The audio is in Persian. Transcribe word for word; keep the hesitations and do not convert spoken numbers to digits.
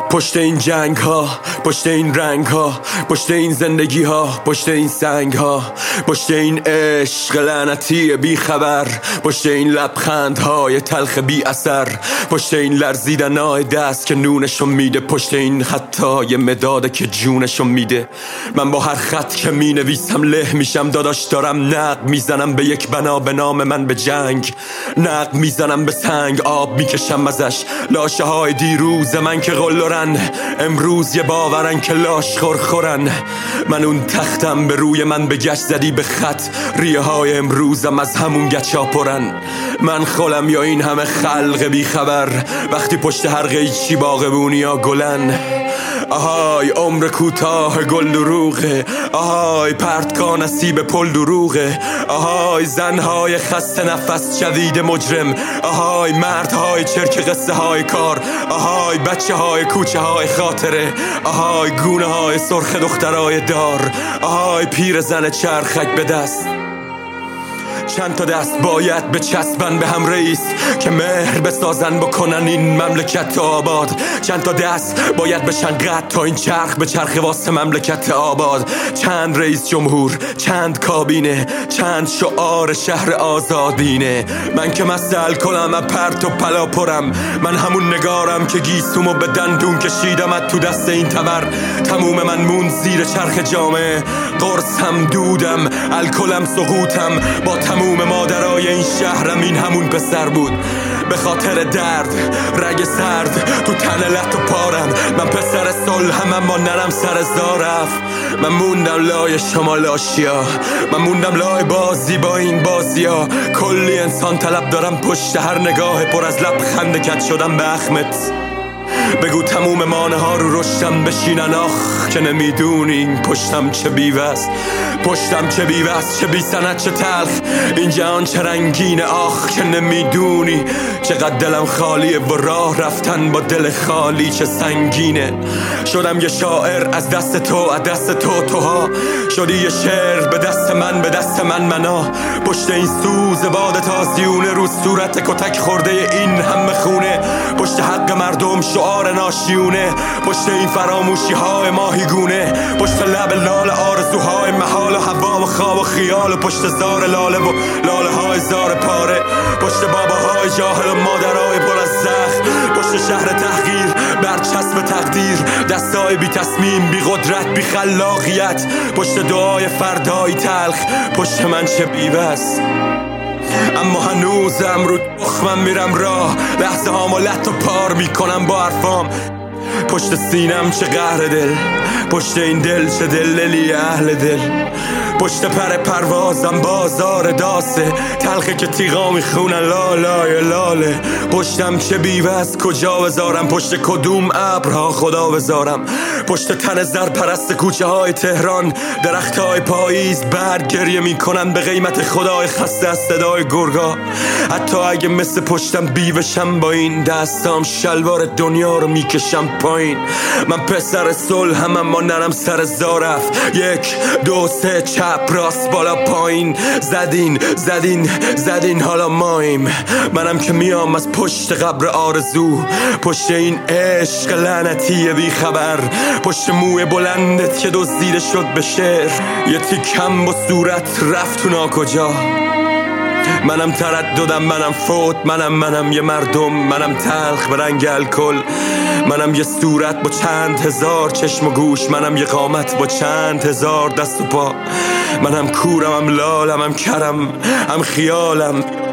پشت این جنگ ها، پشت این رنگ ها، پشت این زندگی ها، پشت این سنگ ها، پشت این عشق لعنتی بی خبر، پشت این لبخند های تلخ بی اثر، پشت این لرزیدن های دست که نونشو میده، پشت این خطای مداده که جونشو میده. من با هر خط که می نویسم له میشم داداش، دارم نقد میزنم به یک بنا به نام من به جنگ، نقد میزنم به سنگ، آب میکشم ازش لاشه های دیروز من که قلرن، امروز یه باورن که لاش خورخورن. من اون تختم به روی من به گشت زدی به خط، ریه های امروزم از همون گچا پرن. من خولم یا این همه خلق بی خبر، وقتی پشت هر قیچی باغبونی ها گلن. آهای عمر کوتاه گل دروغه، آهای پرتکا نصیب پل دروغه، آهای زنهای خسته نفس شدید مجرم، آهای مردهای چرک قصه های کار، آهای بچه های کوچه های خاطره، آهای گونه های سرخ دخترای دار، آهای پیر زن چرخک به دست. چند تا دست باید به چسبن به هم رئیس که مهر بسازن بکنن این مملکت آباد. چند تا دست باید بشن قد تا این چرخ به چرخ واسه مملکت آباد. چند رئیس جمهور، چند کابینه، چند شعار شهر آزادینه. من که مثل الکلم از پرت و پلا پرم، من همون نگارم که گیسومو به دندون کشیدم تو دست این تبر. تموم من مون زیر چرخ جامعه، قرصم دودم الکلم سقوطم، با تموم مادرای این شهرم این همون پسر بود. به خاطر درد رگ سرد تو تن لط و پارم، من پسر صلحم اما نرم سر زارف. من موندم لای شما لاشیا، من موندم لای بازی با این بازیا. کلی انسان طلب دارم پشت هر نگاه پر از لبخند کج شدم به اخمت. بگو تموم مانه ها رو رشتم بشینن، آخ که نمیدونی پشتم چه بیوست، پشتم چه بیوست، چه بی سند، چه تلخ این جهان چه رنگینه، آخ که نمیدونی چقدر دلم خالیه و راه رفتن با دل خالی چه سنگینه. شدم یه شاعر از دست تو، از دست تو توها شدی یه شعر به دست من، به دست من منا. پشت این سوز باد تازیونه رو صورت کتک خورده این همه خونه، پشت حق مردم شعار ناشیونه، پشت این فراموشی های ماهیگونه، پشت لب لال آرزوهای محال و هوا و خواب و خیال، و پشت زار لاله و لاله های زار پاره، پشت باباهای جاهل و مادرهای پر از زخم، پشت شهر تحقیر برچسب تقدیر، دستای بی تصمیم بی قدرت بی خلاقیت، پشت دعای فردای تلخ، پشت من چه بیوست. اما هنوزم رو تخمم میرم راه، لحظه هامو لط و پار میکنم با حرفام. پشت سینم چه قهر دل، پشت این دل چه دللی اهل دل، پشت پر پروازم بازار داسه، تلخه که تیغا میخونن لالای لاله. پشتم چه بیوست کجا بذارم، پشت کدوم ابرها خدا بذارم. پشت تن زر پرست کوچه های تهران، درخت های پاییز برگ گریه میکنن به قیمت خدای خسته از صدای گرگا. حتی اگه مثل پشتم بیوشم با این دستام شلوار دنیا رو میکشم پایین. من پسر صلحم اما نرم سر زارف، یک دو سه چپ راست بالا پایین، زدین زدین زدین حالا مایم. منم که میام از پشت قبر آرزو، پشت این عشق لعنتی بی خبر، پشت موی بلندت که دزدیده شد به شعر، یه تیکم با صورت رفت تو ناکجا. منم ترددم، منم فوت، منم منم یه مردم، منم تلخ به رنگ الکل، منم یه صورت با چند هزار چشم و گوش، منم یه قامت با چند هزار دست و پا، منم کورم، هم لالم، هم کرم، هم خیالم.